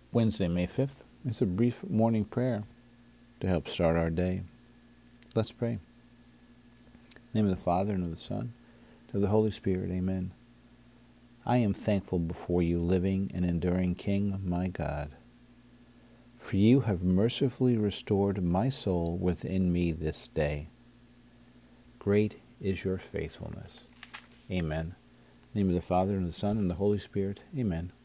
Wednesday, May 5th. It's a brief morning prayer to help start our day. Let's pray. In the name of the Father, and of the Son, and of the Holy Spirit. Amen. I am thankful before you, living and enduring King, my God. For you have mercifully restored my soul within me this day. Great is your faithfulness. Amen. In the name of the Father, and of the Son, and of the Holy Spirit. Amen.